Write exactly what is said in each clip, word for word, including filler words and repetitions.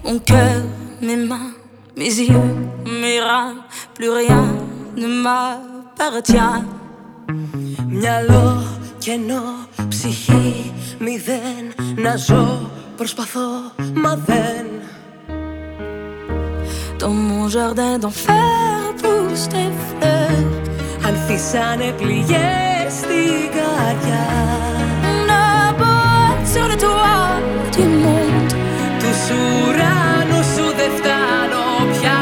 Mon cœur, mes mains, mes yeux, mes reins, plus rien ne m'appartient. Μυαλό κενό, ψυχή μηδέν. Να ζω, προσπαθώ, μα δεν. Dans mon jardin d'enfer poussent des fleurs. Ανθίσανε πληγές στην καρδιά. Να botte sur le toit du monde. Τους ουρανούς σου δεν φτάνω πια.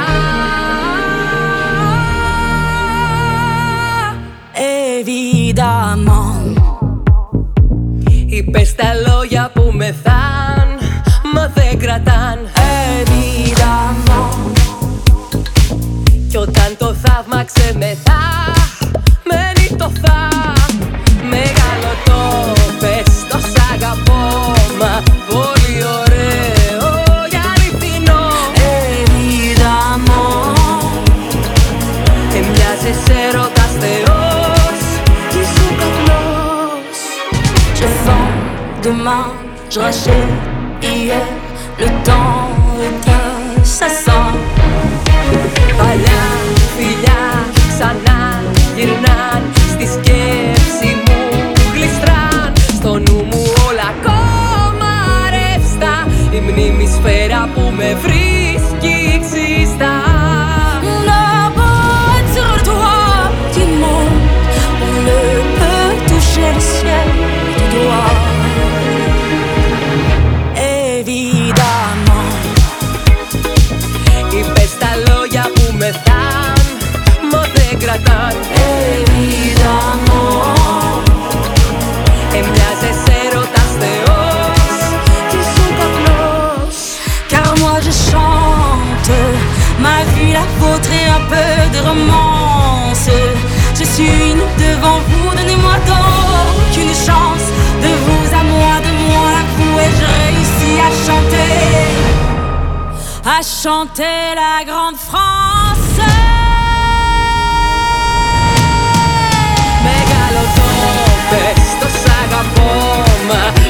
Évidemment. Είπες τα λόγια που μεθάν, μα δεν κρατάν. Évidemment. Κι όταν το θαύμα ξεμεθά, μένει το θα. Μεγάλο το πες, το σ' αγαπώ, μα πολύ ωραίο για αληθινό. Évidemment. Εμοιάζεσαι έρωτας θεός κι ήσουν καπνός. Je vends demain, je rachète hier. Le temps est assassin. Παλιά φιλιά ξανά γυρνάν, στη σκέψη μου γλιστράν. Στο νου μου όλα ακόμα ρεύστα, η μνήμη σφαίρα που με βρίσκει ξύστα. La botte sur le toit du monde. On ne peut toucher le ciel du doigt. Évidemment. Είπες τα λόγια που μεθάν, μα δεν κρατάν. Évidemment. Εμοιάζεσαι έρωτας θεός κι ήσουν καπνός. Car moi je chante ma vie, la vôtre et un peu de romance. Je suis nue devant vous, donnez-moi donc une chance. De vous à moi, de moi à vous, et je réussis à chanter, à chanter la grande France. Μεγάλο το πες, το σ' αγαπώ, μα